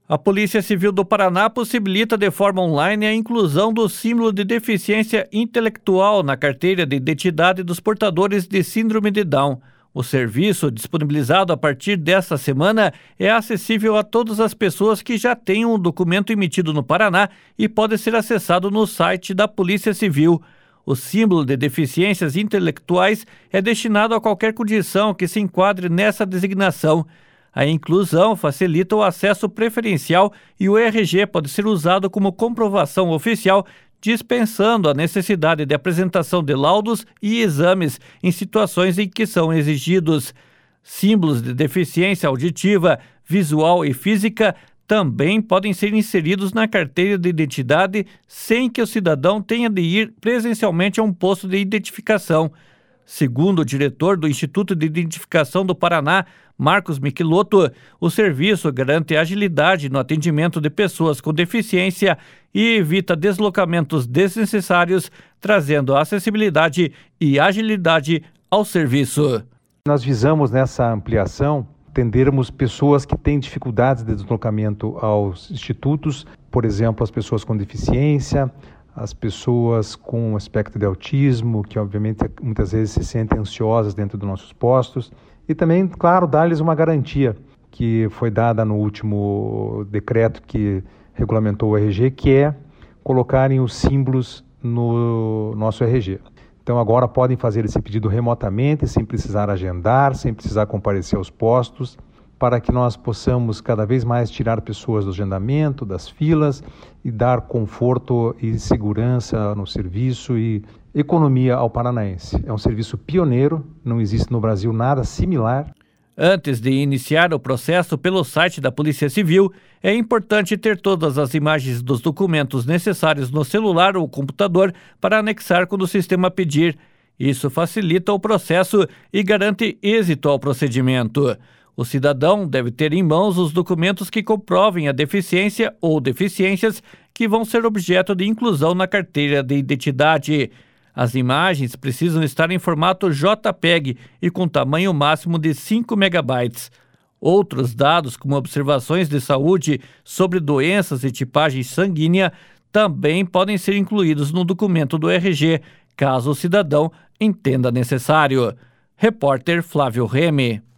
A Polícia Civil do Paraná possibilita de forma online a inclusão do símbolo de deficiência intelectual na carteira de identidade dos portadores de síndrome de Down. O serviço, disponibilizado a partir desta semana, é acessível a todas as pessoas que já tenham um documento emitido no Paraná e pode ser acessado no site da Polícia Civil. O símbolo de deficiências intelectuais é destinado a qualquer condição que se enquadre nessa designação. A inclusão facilita o acesso preferencial e o RG pode ser usado como comprovação oficial, dispensando a necessidade de apresentação de laudos e exames em situações em que são exigidos. Símbolos de deficiência auditiva, visual e física também podem ser inseridos na carteira de identidade sem que o cidadão tenha de ir presencialmente a um posto de identificação. Segundo o diretor do Instituto de Identificação do Paraná, Marcos Michelotto, o serviço garante agilidade no atendimento de pessoas com deficiência e evita deslocamentos desnecessários, trazendo acessibilidade e agilidade ao serviço. Nós visamos nessa ampliação atendermos pessoas que têm dificuldades de deslocamento aos institutos, por exemplo, as pessoas com deficiência, as pessoas com aspecto de autismo, que obviamente muitas vezes se sentem ansiosas dentro dos nossos postos, e também, claro, dar-lhes uma garantia que foi dada no último decreto que regulamentou o RG, que é colocarem os símbolos no nosso RG. Então agora podem fazer esse pedido remotamente, sem precisar agendar, sem precisar comparecer aos postos, para que nós possamos cada vez mais tirar pessoas do agendamento, das filas e dar conforto e segurança no serviço e economia ao paranaense. É um serviço pioneiro, não existe no Brasil nada similar. Antes de iniciar o processo pelo site da Polícia Civil, é importante ter todas as imagens dos documentos necessários no celular ou computador para anexar quando o sistema pedir. Isso facilita o processo e garante êxito ao procedimento. O cidadão deve ter em mãos os documentos que comprovem a deficiência ou deficiências que vão ser objeto de inclusão na carteira de identidade. As imagens precisam estar em formato JPEG e com tamanho máximo de 5 megabytes. Outros dados, como observações de saúde sobre doenças e tipagem sanguínea, também podem ser incluídos no documento do RG, caso o cidadão entenda necessário. Repórter Flávio Reme.